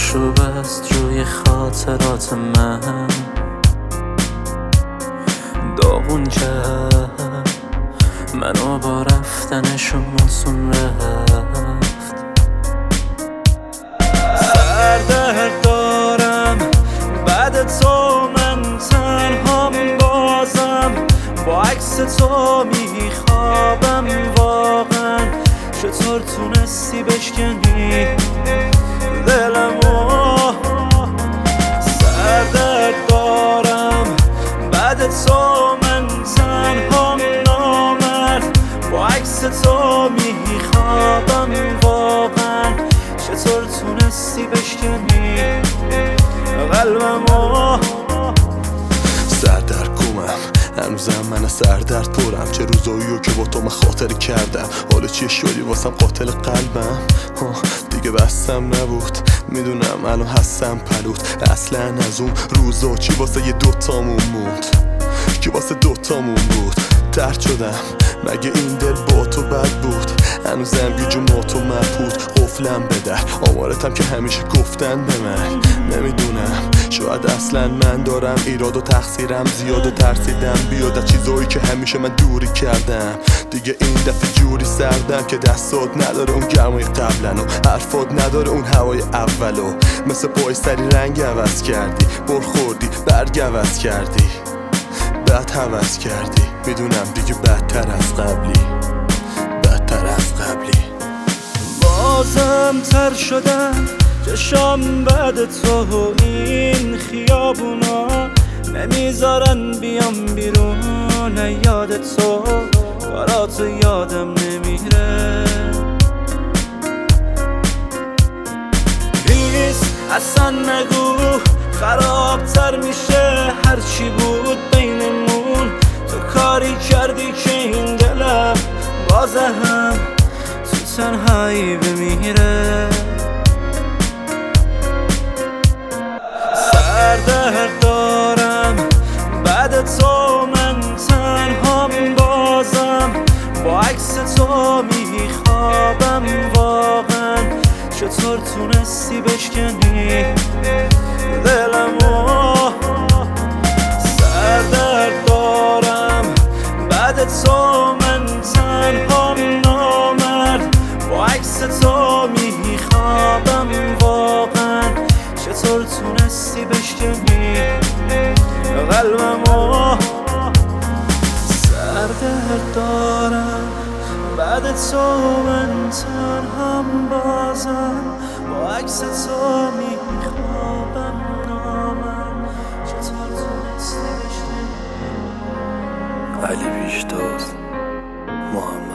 رو بست روی خاطرات من، داغون کرد منو با رفتنشون آسون رفت. سردرد دارم بعد تو، من تنهام بازم، با عکس تو میخوابم واقعا. چطور تونستی بشکنی دلمو؟ سردرد دارم بعد تو، من تنهام نامرد، با عکس تو میخوابم واقعا. چطور تونستی بشکنی قلبمو؟ سردرد گمم هنوزم من سردرد پرم، چه روزاییو که با تو من خاطر کردم. حالا چیه شدی واسم قاتل قلبم؟ دیگه بستم نبود، میدونم الان هستم پلوت. اصلا از اون روزا چی واسه یه دوتامون موند، که واسه دوتامون بود. درد شدم مگه این دل با تو بد بود؟ هنوزم گیجو ما تو مبهود. قفلم به در آمارتم که همیشه گفتن به من. نمیدونم شاید اصلا من دارم ایراد و تقصیرم زیاد و ترسیدم بیاد از چیزایی که همیشه من دوری کردم. دیگه این دفعه جوری سردم که دستات نداره اون گرمای قبلن و حرفات نداره اون هوای اولو. مثل پای سری رنگ عوض کردی، برخوردی برگ عوض کردی، بعد حوض کردی. میدونم دیگه بدتر از قبلی، بدتر از قبلی. بازم تر شدم چشام بعد تو، این خیابونا نمیذارن بیام بیرون. یاد تو کاراتو یادم نمیره. پلیز اصلا نگو خرابتر میشه هرچی بود بینمون. تو کاری کردی که این دلم بازه هم تو تنهایی بمیره. سردرد دارم بعد تو، من تنهام بازم، با عکس تو میخوابم واقعا. چطور تونستی بشکنی دلمو؟ سردرد دارم بعد تو، من تنهام نامرد، با عکس تو میخوابم واقعا. چطور تونستی بشکنی قلبمو؟ سردرد دارم بعد تو، من تنهام بازم، با عکس تو میخوابم نامم. چطور تونستی بشکنی؟ علی پیشتاز محمد